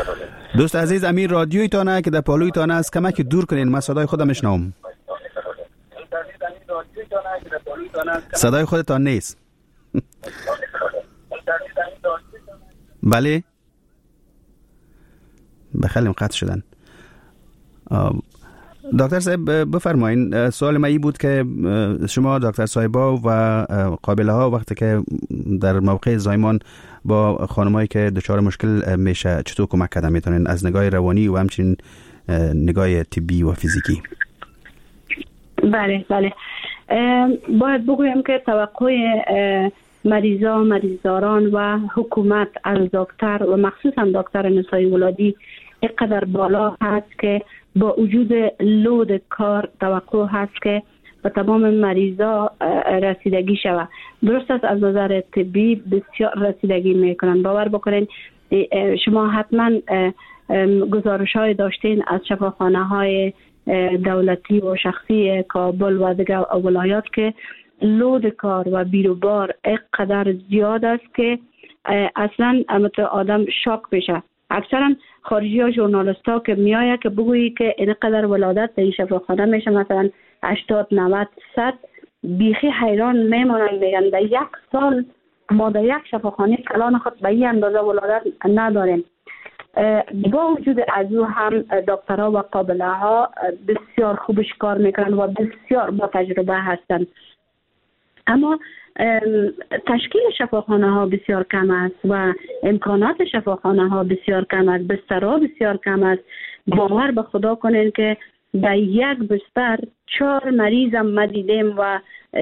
دوست عزیز امیر رادیوی تانه که در پالوی تانه است کمک دور کنین، من صدای خودم میشنوم. صدای خودتان نیست. بله بخلیم قطع شدن. دکتر صاحب بفرمایین، سوال من این بود که شما دکتر صاحبا و قابله ها وقتی که در موقع زایمان با خانمایی که دچار مشکل میشه چطور کمک کردن میتونین از نگاه روانی و همچنین نگاه طبی و فیزیکی؟ بله باید بگویم که توقع مریضداران و حکومت از دکتر و مخصوصا دکتر نسایی ولادی اینقدر بالا هست که با وجود لود کار توقع هست که به تمام مریضا رسیدگی شود. درست است از نظر طبی بسیار رسیدگی میکنن. باور بکنین شما حتما گزارش های داشتین از شفاخانه های دولتی و شخصی کابل و دیگر ولایات که لود کار و بیروبار اینقدر زیاد است که اصلا آدم شاک بشه. اکثرا خارجی ها ژورنالیست ها که میایه که بگویی که اینقدر ولادت در این شفاخانه میشه مثلا 80 90 100 بیخی حیران میمونن، میگن در یک سال ما در یک شفاخانه کلان خود به این اندازه ولادت نداریم. با وجود از او هم دکترها و قابله ها بسیار خوبش کار میکنن و بسیار با تجربه هستند، اما تشکیل شفاخانه ها بسیار کم است و امکانات شفاخانه ها بسیار کم است، بسترها بسیار کم است. باور به خدا کنین که در یک بستر 4 مریضم ما دیدیم و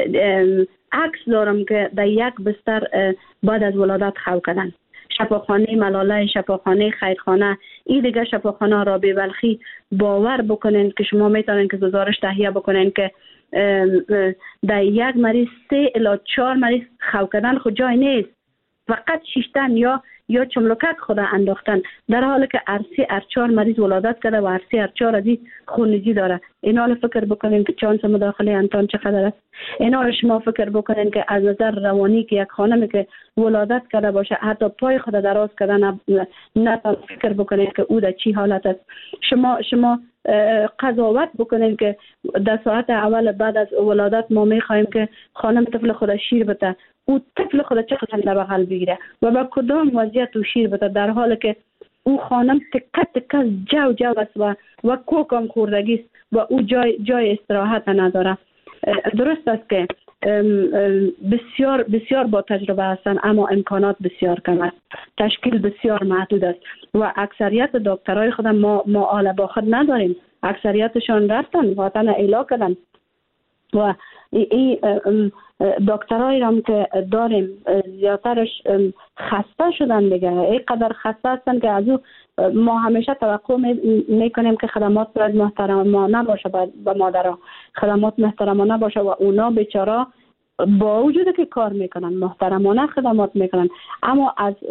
عکس دارم که در یک بستر بعد از ولادت خو کردن. شفاخانه ملاله، شفاخانه خیرخانه، این دیگه شفاخانه رابعه بلخی باور بکنین که شما میتونین که گزارش تهیه بکنین که در یک مریض 3 الی 4 مریض خو کردن خود جای نیست، فقط شیشتن یا چملکک خود انداختن، در حالی که ارسی هر 4 مریض ولادت کرده و ارسی هر 4 از خونریزی داره. اینا رو فکر بکنین که چانس مداخله انتان چقدر است. اینا رو شما فکر بکنین که از نظر روانی که یک خانمی که ولادت کرده باشه حتی پای خود دراز کردن نه فکر بکنین که او در چی حالت است. شما قضاوت بکنین که در ساعت اول بعد از ولادت ما میخوایم که خانم طفل خود شیر بده، او طفل خود چقدر در بغل بگیره و با کدام وضعیت او شیر بده، در حالی که او خانم تکه جو است و کوکم خوردگی است و او جای استراحت نداره. درست است که بسیار بسیار با تجربه هستند اما امکانات بسیار کم است، تشکیل بسیار محدود است و اکثریت دکترای خود ما آل با خود نداریم. اکثریتشان رفتن وطن ایلا کردن و این دکترایی هم که داریم زیادترش خسته شدن دیگه، اینقدر خسته هستن که از او ما همیشه توقع میکنیم که خدمات باید محترمانه باشه، به مادرها خدمات محترمانه باشه و اونا بیچاره با وجود که کار میکنن محترمانه خدمات میکنن اما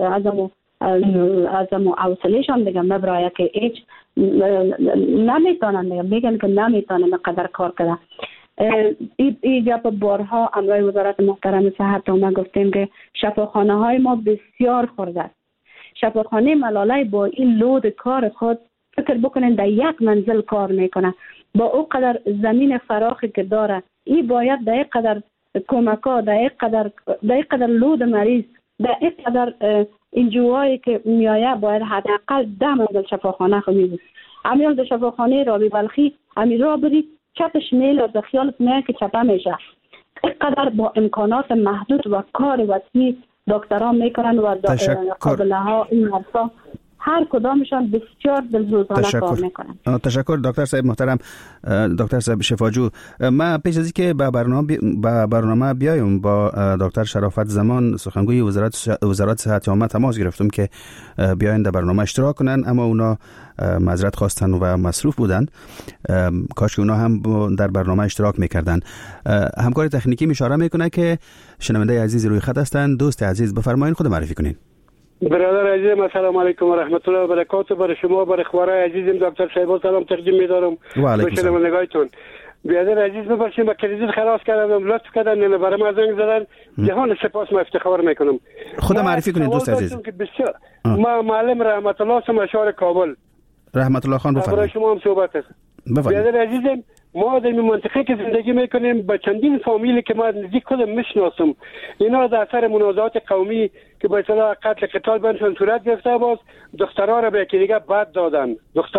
از حوصله‌شان دیگه مبرایه که هیچ نمیتونن، میگن که نمیتونن قدر کار کنن. این گپ بارها امرای وزارت محترم صحت ما گفتیم که شفاخانه های ما بسیار خورده است. شفاخانه ملاله با این لود کار خود فکر بکنین در یک منزل کار میکنه، با او قدر زمین فراخی که داره این باید در این قدر کمکا، در این قدر لود مریض، در این قدر انجوهایی که میایه باید حداقل 10 منزل شفاخانه خودی بود. امیال در شفاخانه رابعه بلخی امیر را برید چپش میل و خیالت میاد که چپه میشه. اینقدر با امکانات محدود و کار وسیع دکترها میکنن و قابله ها این حرفا هر کدامشان بسیار دلسوزانه کار میکنن. تشکر دکتر صاحب محترم، دکتر صاحب شفاجو. ما پیش از اینکه به برنامه بیایم با دکتر شرافت زمان سخنگوی وزارت صحت عامه تماس گرفتم که بیاین در برنامه اشتراک کنن، اما اونا معذرت خواستن و مصروف بودن. کاش که اونا هم در برنامه اشتراک میکردن. همکار تکنیکی اشاره میکنه که شنونده عزیز روی خط هستند. دوست عزیز بفرمایید خود معرفی کنین. برادر عزیزم السلام علیکم و رحمت الله و برکاته. برای شما برای خوارای عزیزم دکتر صاحب سلام تقدیم می‌دارم. و علیکم السلام. نگاهتون برادر عزیز ببخشید با کریدیت خلاص کردم، لطف کردن برای ما زنگ زدن. جهان سپاس ما افتخار میکنم. خود معرفی کنید دوست عزیز. ما معلم رحمت الله سم اشار کابل رحمت الله خان برای بفرمایید. شما هم صحبت است. برادر عزیزم، ما در این منطقه که زندگی میکنیم با چندین فامیلی که ما نزدیک خودم میشناسم، اینا در اثر منازعات قومی که به اصطلاح قتل قتال بینشون صورت گرفته، باز دخترها را به یکی دیگه بد دادن،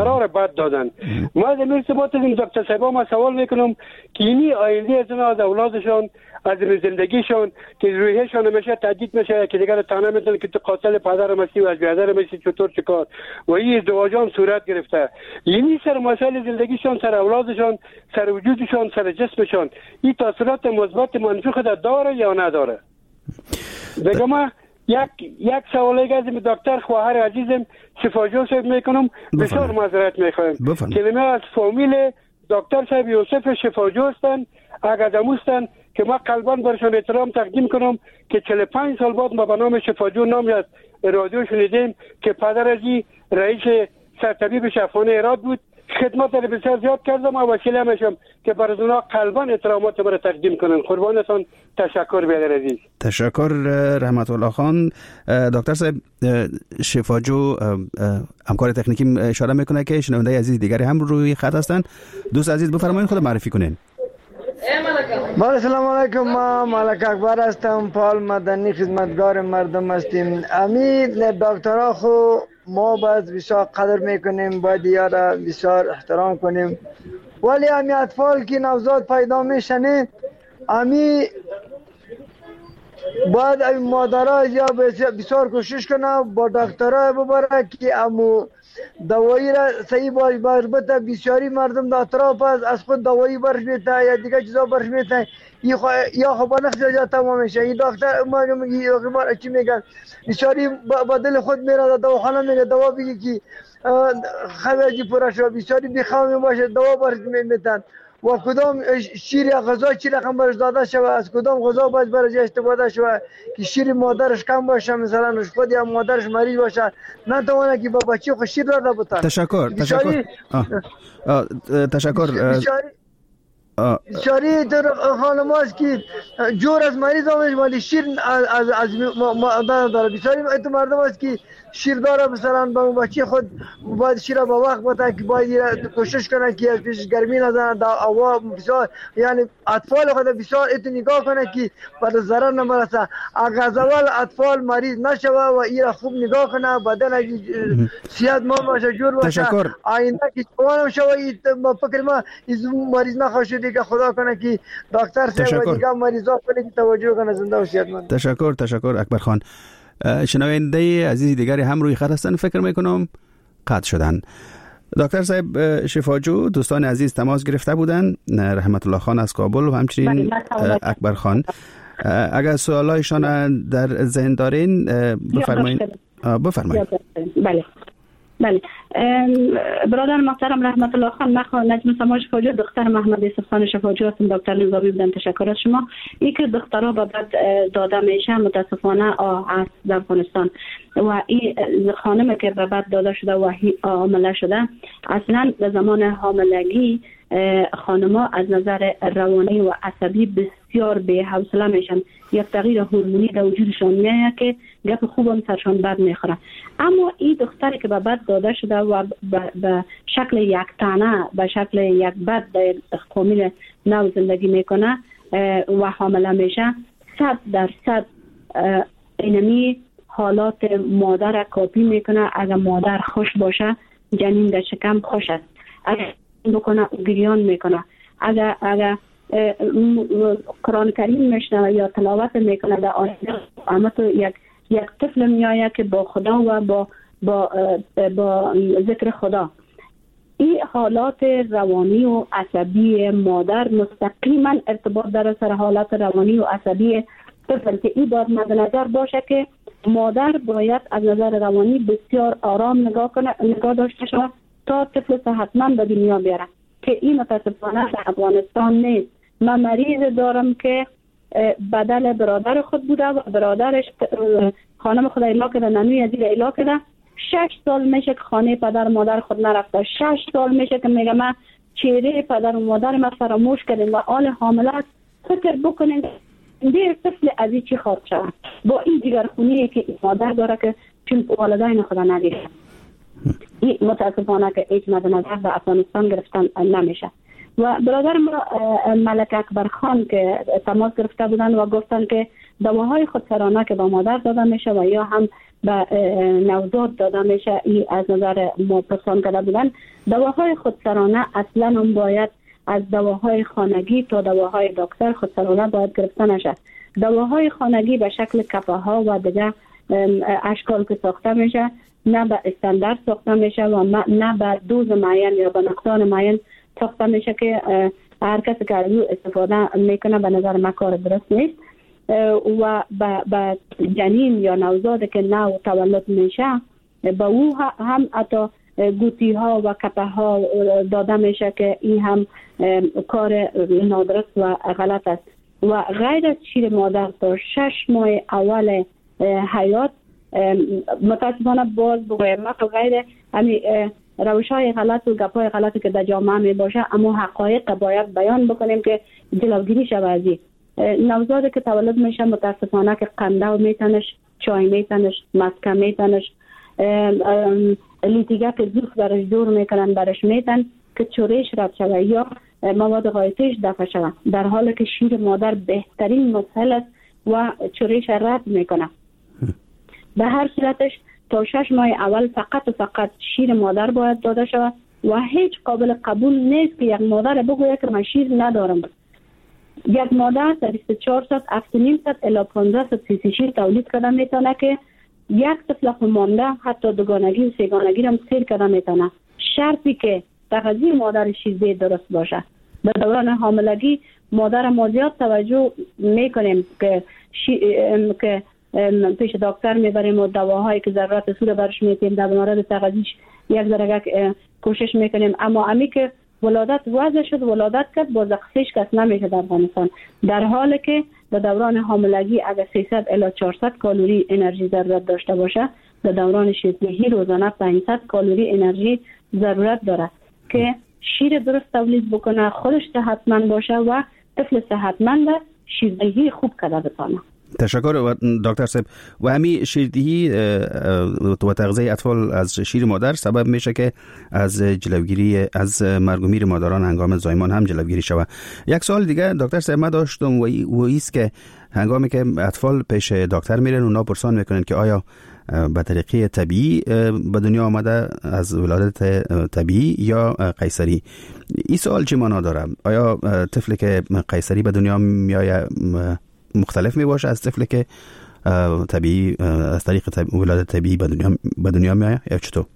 ما در ارتباط این دکتر صاحبا ما سوال میکنم که اینی آینده از اینا، از اولادشان، از زندگیشان که روحیشان همیشه تهدید میشه که دیگه تنها میتونن که تو قاتل پدر مسیح و از برادر مسیح چطور چیکار و این ازدواجان صورت گرفته. یعنی سر مسائل زندگیشان، سر اولادشان، سر وجودشان، سر جسمشان این تاثیرات مثبت منفی خود داره یا نداره؟ دیگه ما یک سوالی از دکتر خواهر عزیزم شفاجو صاحب میکنم، بسیار معذرت میخوایم کلمه از فامیل دکتر صاحب یوسف شفاجو هستن، اگداموستن که ما قلبان برشان احترام تقدیم کنم که 45 سال بعد ما به نام شفاجو نامی از رادیو شنیدیم که پدر ازی رئیس سرطبیب شفاخانه هرات بود. خدمت را بسیار زیاد کردم و وسیله میشم که برای اونا قلبان احترامات را تقدیم کنن. قربانتان، تشکر برادر عزیز. تشکر رحمت الله خان. دکتر صاحب شفاجو همکار تکنیکی اشاره میکنه که شنونده عزیز دیگری هم روی خط هستن. دوست عزیز بفرمایید خود معرفی کنین. سلام علیکم، ما ملک اکبر هستم، فعال مدنی خدمتگار مردم هستیم. امید دکترها خو ما باید بسیار قدر میکنیم، باید یارا بسیار احترام کنیم، ولی امی اطفال که نوزاد پیدا میشنه امی باید مادرها یا بسیار کوشش کنه با دکترها ببره که امو دوایی را صحیح باش بته. بسیاری مردم در اطراف از خود دوایی برش میته یا دیگه چیزا برش میته، یا خب نقص جا تمام میشه. این دکتر ما چی میگن، بسیاری با دل خود میره دواخانه میره دوا بگی که خواهی پورا شد، بسیاری بیخوامی باشه دوا برش میتن و کدام شیر یا غذا چی رقم برش داده شود، از کدام غذا باید برش استفاده شود که شیر مادرش کم باشه، مثلا خود یا مادرش مریض باشه نتوانه که با بچه خود شیر داده بتن. تشکر. بسیاری در خانم هست که جور از مریض آمدش ولی شیر از مادر داره. بسیاری ایتو مردم هست که شیر داره، مثلا با بچه خود باید شیر با وقت بده که باید کوشش کنه که از پیش گرمی نزنه در هوا. بسیار یعنی اطفال خود بسیار ایتو نگاه کنه که بعد ضرر نمرسه. اگر از اول اطفال مریض نشوه و ایرا خوب نگاه کنه بدن صحت مند باشه، جور باشه، آینده که جوان شوه. با فکر ما مریض نخواهد که خدا کنه که دکتر صاحب و دیگه مریضا کنه که توجه کنه زنده و صحتمند. تشکر اکبر خان. شنونده عزیز دیگری هم روی خط هستن، فکر میکنم قطع شدن. دکتر صاحب شفاجو دوستان عزیز تماس گرفته بودن، رحمت الله خان از کابل و همچنین اکبر خان. اگر سوالایشان در ذهن دارین بفرمایید. بله برادر محترم رحمت الله خان، من نجم سما شفاجو دختر محمد یوسف خان شفاجو هستم. دکتر نظامی بودم. تشکر از شما. این که دخترها به بعد داده میشه متاسفانه است در افغانستان و این خانم که به بعد داده شده و حامله شده، اصلا در زمان حاملگی خانم‌ها از نظر روانی و عصبی بسیار به حوصله میشن. یک تغییر هورمونی در وجودشان میاد که گپ خوبم سرشان بد میخوره. اما این دختری که به بعد داده شده و به شکل یک تنه، به شکل یک بد در فامیل نو زندگی میکنه و حامله میشه، 100% اینمی حالات مادر کاپی میکنه. اگر مادر خوش باشه جنین در شکم خوش است، اگر بکنه گریان میکنه، اگر قرآن کریم میشنه یا تلاوت میکنه در آینده اما تو یک طفل میآید که با خدا و با ذکر خدا. این حالات روانی و عصبی مادر مستقیما ارتباط داره سر حالات روانی و عصبی طفل که این باید مد نظر باشه که مادر باید از نظر روانی بسیار آرام نگاه داشته شود تا طفل صحتمند به دنیا بیاره که این متاسفانه در افغانستان نیست. من مریض دارم که بدل برادر خود بوده و برادرش خانم خود ایلا کده، ننوی ازیر ایلا کده. 6 سال میشه که خانه پدر مادر خود نرفته. 6 سال میشه که میگه من چهره پدر و مادر ما فراموش کردیم و آل حامله فکر بکنیم دیر طفل از این چی خواهد شد با این دیگر خونیه که مادر داره که چون والدین خود ندیده. این متاسفانه که هیچ مد نظر به افغانستان گرفتن نمیشه. و برادر ما ملک اکبر خان که تماس گرفته بودن و گفتن که دواهای خودسرانه که به مادر داده میشه و یا هم به نوزاد داده میشه، این از نظر ما پرسان کرده بودن. دواهای خودسرانه اصلا هم باید از دواهای خانگی تا دواهای دکتر خودسرانه باید گرفته نشه. دواهای خانگی به شکل کپه ها و دیگه اشکال که ساخته میشه، نه به استاندارد ساخته میشه و نه به دوز معین یا به مقدار معین ساخته میشه که هر کسی که از او استفاده میکنه به نظر من کار درست نیست و به جنین یا نوزاد که نو تولد میشه به او هم حتی گوتی ها و کپه ها داده میشه که این هم کار نادرست و غلط است. و غیر از شیر مادر تا 6 ماه اول حیات متاسفانه باز بگویم ما غیر همین روش های غلط و گپ های غلطی که در جامعه می باشه، اما حقایق باید بیان بکنیم که جلوگیری شود از این. نوزاد که تولد میشه متاسفانه که قندو میتنش، چای میتنش، مسکه میتنش، لیتیگه که زوخ برش دور میکنن برش میتن که چوریش رد شود یا مواد غایطیش دفع شود، در حالی که شیر مادر بهترین مسهل است و چوریش رد میکنه. به هر صورتش تا 6 ماه اول فقط شیر مادر باید داده شود و هیچ قابل قبول نیست که یک مادر بگوید که من شیر ندارم. یک مادر در 24 ساعت 7.5 الی 15 ساعت شیر تولید کرده میتونه که یک طفل مانده حتی دوگانگی و سه‌گانگی هم سیر کرده میتونه، شرطی که تغذیه مادر شیر درست باشه. به دوران حاملگی مادر ما زیاد توجه میکنیم که پیش دکتر میبریم و دواهایی که ضرورت سور برش میتیم در مورد تغذیه‌اش یک درجه کوشش میکنیم، اما امی که ولادت وضع شد ولادت کرد با زخسیش کس نمیشه در افغانستان، در حالی که در دوران حاملگی اگر 300 الی 400 کالری انرژی ضرورت داشته باشه، در دوران شیردهی روزانه 500 کالری انرژی ضرورت داره که شیر درست تولید بکنه، خودش صحتمند باشه و طفل صحتمند شیردهی خوب کرده بتونه. تشکر دکتر صاحب. و همین شیردهی و تغذیه اطفال از شیر مادر سبب میشه که از جلوگیری از مرگ و میر مادران هنگام زایمان هم جلوگیری شود. یک سوال دیگه دکتر صاحب ما داشتم و ایست که هنگامی که اطفال پیش دکتر میرن اونا پرسان میکنن که آیا به طریقه طبیعی به دنیا آمده از ولادت طبیعی یا قیصری؟ این سوال چه معنا داره؟ آیا طفلی که قیصری به دنیا میآید مختلف می باشه از طفلی که طبیعی از طریق ولادت طبیعی به دنیا میآید یا چطور؟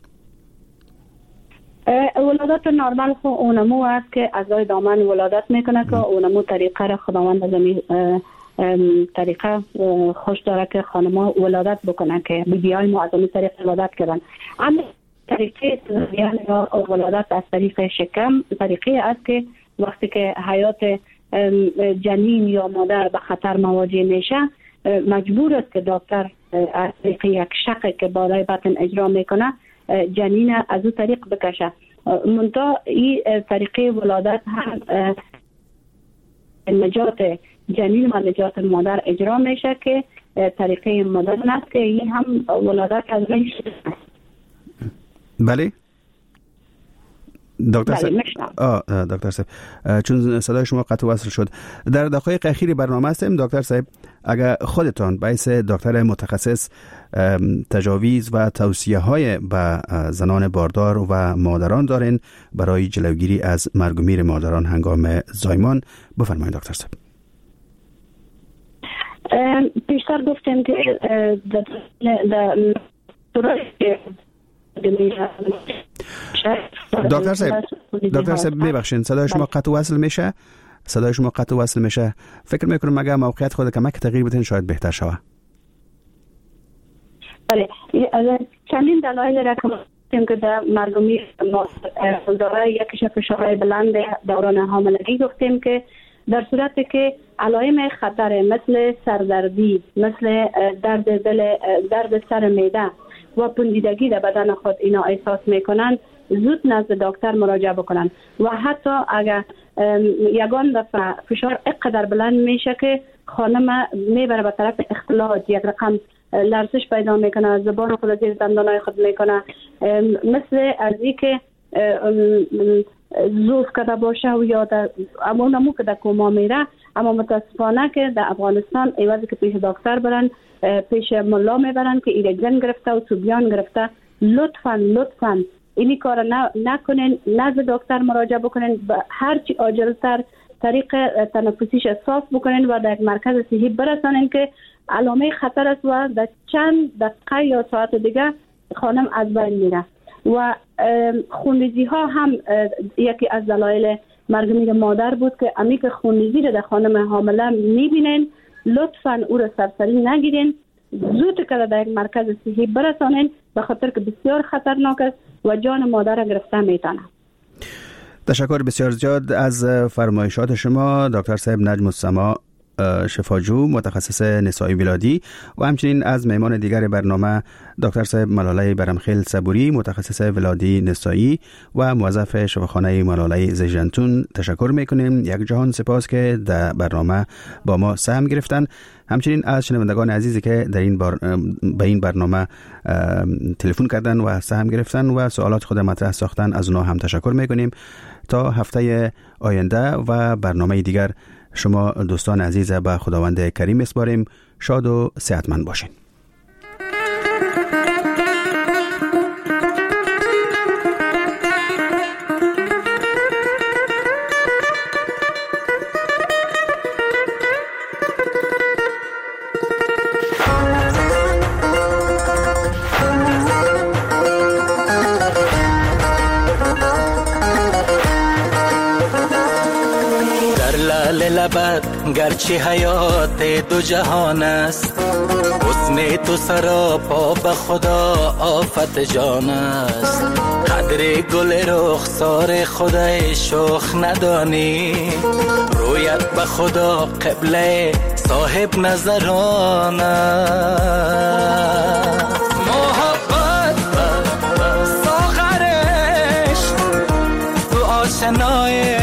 ولادت نرمال خو اونمو است که اعضای دامن ولادت میکنه که اونمو طریقه را خداوند زمین طریقه خوش داره که خانم‌ها ولادت بکنن که بی‌بی‌های ما از اون طریق ولادت کردن. اما طریقه یا ولادت از طریق شکم طریقه است که وقتی که حیات جنین یا مادر به خطر مواجه میشه مجبور است که دکتر از طریق یک شق که بالای بطن اجرا میکنه جنین از اون طریق بکشه. منتها این طریقه ولادت هم نجات جنین و نجات مادر اجرا میشه که طریقه مدرن است که این هم ولادت از بین شده است. بله دکتر صاحب. دکتر صاحب چون صدای شما قطع وصل شد در دقایق اخیر برنامه هستیم. دکتر صاحب اگر خودتان باعث دکتر متخصص تجاویز و توصیه های به زنان باردار و مادران دارین برای جلوگیری از مرگ و میر مادران هنگام زایمان بفرمایید دکتر صاحب. پیشتر گفتیم که دکتر صاحب ببخشید صدای شما قطع وصل میشه. فکر میکنم اگر موقعیت خود کمک تغییر بدین شاید بهتر شود. بله چندین دلایل را که در مرگ و میر داره، یکیش فشارهای بلند دوران حاملگی گفتیم که در صورتی که علائم خطر مثل سردردی، مثل درد دل، درد سر معده و پوسیدگی در بدن خود اینا احساس میکنن زود نزد دکتر مراجعه بکنن و حتی اگر یگان دفعه فشار اینقدر بلند میشه که خانم میبره به طرف اختلاج، یک رقم لرزش پیدا میکنه، زبان خود زیر دندانای خود میکنه، مثل از این که زوف کده باشه و یا امونمو که در کوما میره. اما متاسفانه که در افغانستان ایوازی که پیش دکتر برن، پیش ملا میبرن که ایرجن گرفته و سوبیان گرفته. لطفاً اینی کار نکنین، نزد دکتر مراجعه بکنین، هرچی عاجلتر طریق تنفسیش صاف بکنین و در مرکز صحی برسانین که علامه خطر است و در چند دقیقه یا ساعت دیگه خانم از بین میره. و خونریزی ها هم یکی از دلایل مرگ میر مادر بود که امی که خونریزی رو در خانم حامله میبینین، لطفاً او رو سرسری نگیرین، زود که در مرکز صحی برسانین، به خاطر که بسیار خطرناک است و جان مادر را گرفته میتونه. تشکر بسیار زیاد از فرمایشات شما دکتر صاحب نجم السما شفاجو، متخصص نسایی ولادی، و همچنین از مهمان دیگر برنامه دکتر صاحب ملاله برمخیل صبوری، متخصص ولادی نسایی و موظف شفاخانه ملاله زیجنتون تشکر میکنیم. یک جهان سپاس که در برنامه با ما سهم گرفتن. همچنین از شنوندگان عزیزی که در این به این برنامه تلفن کردن و سهم گرفتن و سوالات خود مطرح ساختن، از اونها هم تشکر میکنیم. تا هفته آینده و برنامه دیگر شما دوستان عزیز به خداوند کریم میسپاریم. شاد و صحتمند باشین. گرچه حیات دو جهان است، حسن تو سراپا به خدا آفت جان است. قدر گل رخسار خدای شوخ ندانی، رویت به خدا قبله صاحب نظران است. محبت ساغرش تو آشنای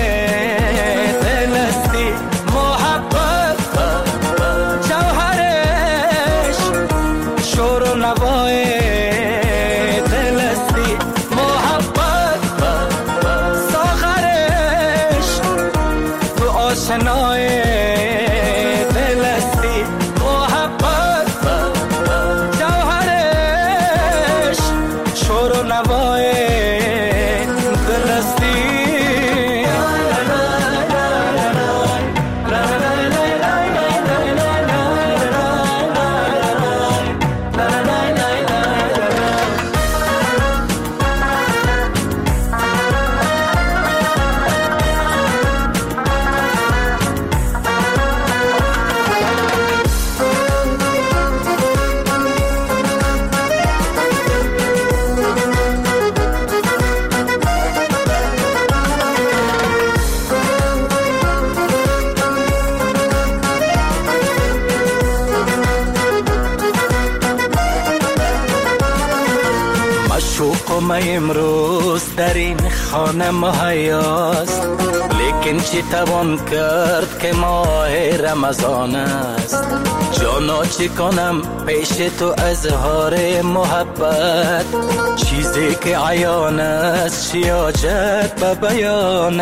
امروز در این خانه مهیاست، لیکن چی توان کرد که ماه رمضان است. جانا چی کنم پیش تو اظهار محبت، چیزی که عیان است چی حاجت به بیان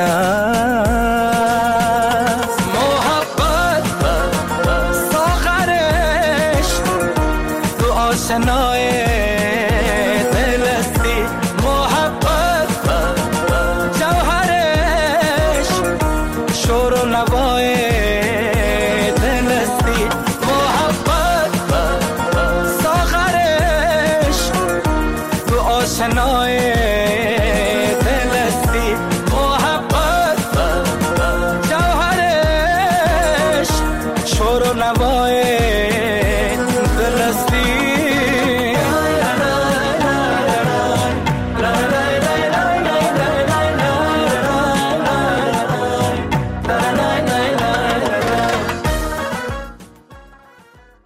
است. محبت ساغرش تو آشنای